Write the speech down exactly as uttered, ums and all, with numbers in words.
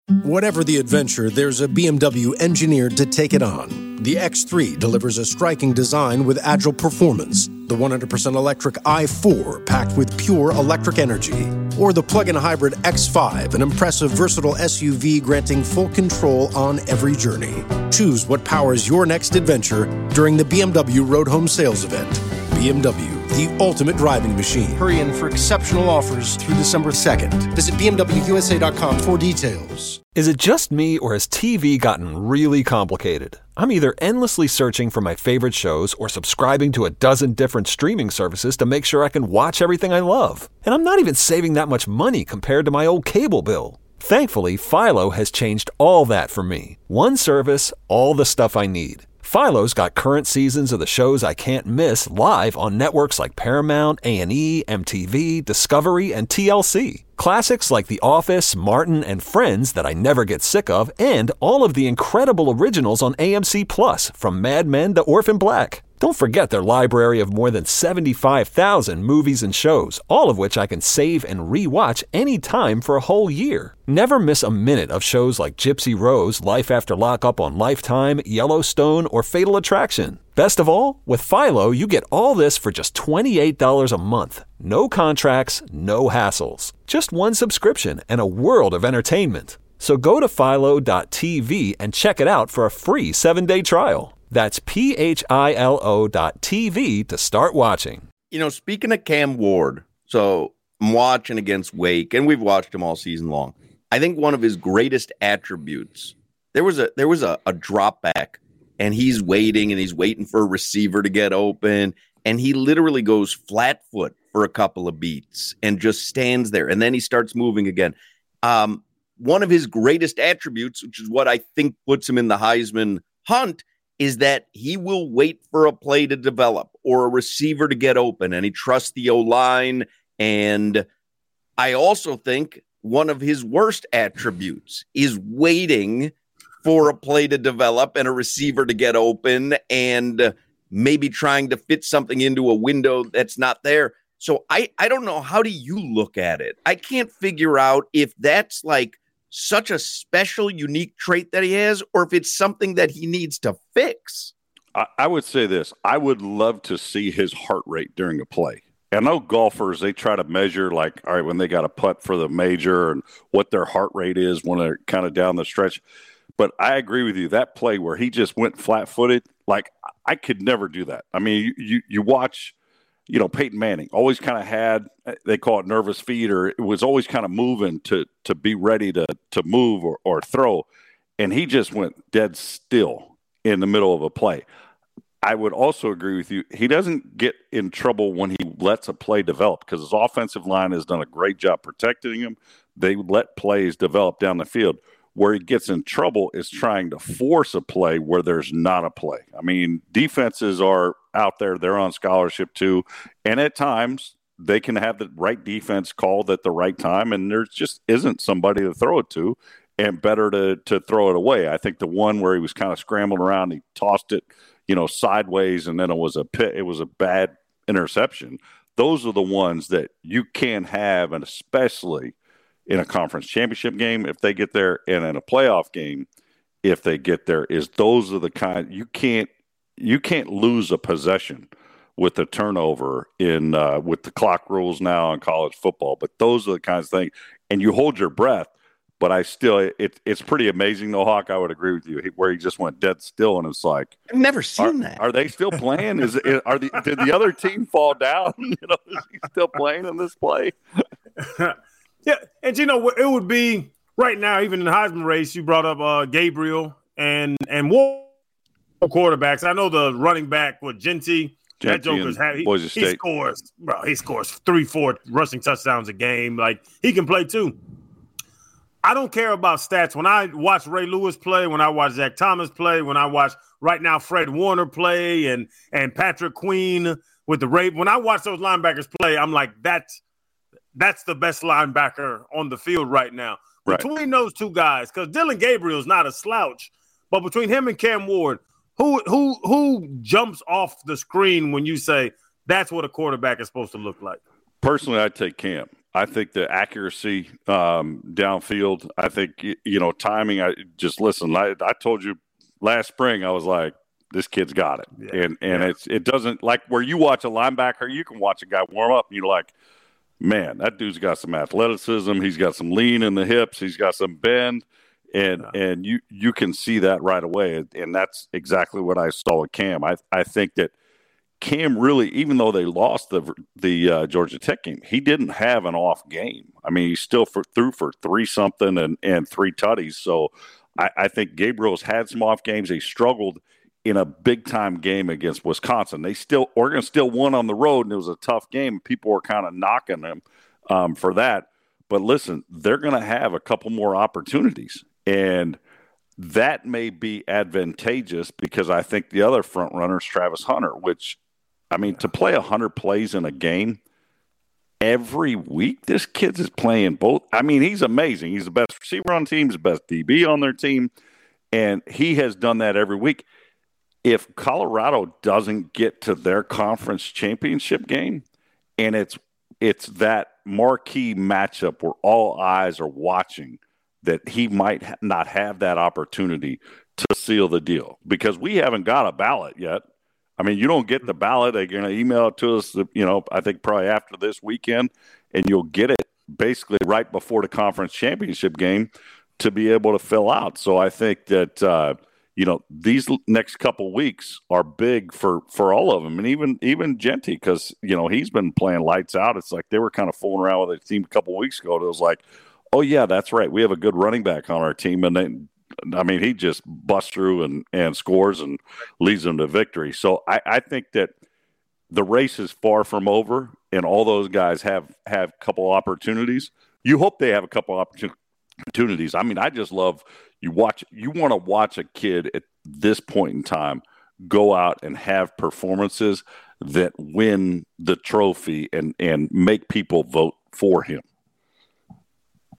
Whatever the adventure, there's a B M W engineered to take it on. The X three delivers a striking design with agile performance. The one hundred percent electric i four packed with pure electric energy. Or the plug-in hybrid X five, an impressive versatile S U V granting full control on every journey. Choose what powers your next adventure during the B M W Road Home Sales Event. B M W, the ultimate driving machine. Hurry in for exceptional offers through December second. Visit B M W U S A dot com for details. Is it just me, or has T V gotten really complicated? I'm either endlessly searching for my favorite shows or subscribing to a dozen different streaming services to make sure I can watch everything I love. And I'm not even saving that much money compared to my old cable bill. Thankfully, Philo has changed all that for me. One service, all the stuff I need. Philo's got current seasons of the shows I can't miss live on networks like Paramount, A and E, M T V, Discovery, and T L C. Classics like The Office, Martin, and Friends that I never get sick of, and all of the incredible originals on A M C Plus, from Mad Men to Orphan Black. Don't forget their library of more than seventy-five thousand movies and shows, all of which I can save and re-watch anytime for a whole year. Never miss a minute of shows like Gypsy Rose, Life After Lockup on Lifetime, Yellowstone, or Fatal Attraction. Best of all, with Philo, you get all this for just twenty-eight dollars a month. No contracts, no hassles. Just one subscription and a world of entertainment. So go to philo dot t v and check it out for a free seven-day trial. That's P H I L O dot T V to start watching. You know, speaking of Cam Ward, so I'm watching against Wake, and we've watched him all season long. I think one of his greatest attributes, there was a there was a, a drop back, and he's waiting, and he's waiting for a receiver to get open, and he literally goes flat foot for a couple of beats and just stands there, and then he starts moving again. Um, one of his greatest attributes, which is what I think puts him in the Heisman hunt, is that he will wait for a play to develop or a receiver to get open, and he trusts the O-line. And I also think one of his worst attributes is waiting for a play to develop and a receiver to get open and maybe trying to fit something into a window that's not there. So I, I don't know. How do you look at it? I can't figure out if that's like such a special, unique trait that he has, or if it's something that he needs to fix. I, I would say this. I would love to see his heart rate during a play. I know golfers, they try to measure, like, all right, when they got a putt for the major and what their heart rate is when they're kind of down the stretch. But I agree with you. That play where he just went flat-footed, like, I could never do that. I mean, you, you, you watch – you know, Peyton Manning always kind of had, they call it nervous feet, or it was always kind of moving to to be ready to to move or, or throw. And he just went dead still in the middle of a play. I would also agree with you. He doesn't get in trouble when he lets a play develop, because his offensive line has done a great job protecting him. They let plays develop down the field. Where he gets in trouble is trying to force a play where there's not a play. I mean, defenses are out there. They're on scholarship too. And at times they can have the right defense called at the right time, and there just isn't somebody to throw it to, and better to to throw it away. I think the one where he was kind of scrambling around, he tossed it, you know, sideways, and then it was a pit, it was a bad interception. Those are the ones that you can have, and especially in a conference championship game, if they get there, and in a playoff game, if they get there, is those are the kind you can't you can't lose a possession with a turnover in uh, with the clock rules now in college football. But those are the kinds of things, and you hold your breath. But I still, it, it's pretty amazing, though, Hawk. I would agree with you, where he just went dead still, and it's like, I've never seen are, that. Are they still playing? Is, is are the did the other team fall down? You know, is he still playing in this play? Yeah, and you know, it would be right now, even in the Heisman race, you brought up uh, Gabriel and and more quarterbacks. I know the running back with Genty. That Joker's had he, he scores, bro. He scores three, four rushing touchdowns a game. Like, he can play too. I don't care about stats. When I watch Ray Lewis play, when I watch Zach Thomas play, when I watch right now Fred Warner play, and and Patrick Queen with the Ravens, when I watch those linebackers play, I'm like, that's that's the best linebacker on the field right now. Right. Between those two guys, because Dillon Gabriel is not a slouch, but between him and Cam Ward, who who who jumps off the screen when you say that's what a quarterback is supposed to look like? Personally, I'd take Cam. I think the accuracy um, downfield, I think, you know, timing, I just listen, I, I told you last spring, I was like, this kid's got it. Yeah. And and yeah. it's it doesn't, like where you watch a linebacker, you can watch a guy warm up and you're like, man, that dude's got some athleticism. He's got some lean in the hips. He's got some bend. And yeah. and you you can see that right away. And that's exactly what I saw with Cam. I, I think that Cam really, even though they lost the the uh, Georgia Tech game, he didn't have an off game. I mean, he still for, threw for three something and, and three tutties. So I, I think Gabriel's had some off games. He struggled in a big time game against Wisconsin. They still Oregon still won on the road, and it was a tough game. People were kind of knocking him um, for that. But listen, they're going to have a couple more opportunities, and that may be advantageous because I think the other front runner is Travis Hunter, which, I mean, to play one hundred plays in a game every week, this kid is playing both. I mean, he's amazing. He's the best receiver on the team, he's the best D B on their team, and he has done that every week. If Colorado doesn't get to their conference championship game, and it's it's that marquee matchup where all eyes are watching, that he might ha- not have that opportunity to seal the deal because we haven't got a ballot yet. I mean, you don't get the ballot. They're going to email it to us, you know, I think probably after this weekend, and you'll get it basically right before the conference championship game to be able to fill out. So I think that, uh, you know, these next couple weeks are big for, for all of them. And even, even Genty, because, you know, he's been playing lights out. It's like they were kind of fooling around with the team a couple weeks ago. It was like, oh, yeah, that's right. We have a good running back on our team. And then, I mean, he just busts through and, and scores and leads them to victory. So I, I think that the race is far from over, and all those guys have, have a couple opportunities. You hope they have a couple opportunities. I mean, I just love you watch. You want to watch a kid at this point in time go out and have performances that win the trophy and, and make people vote for him.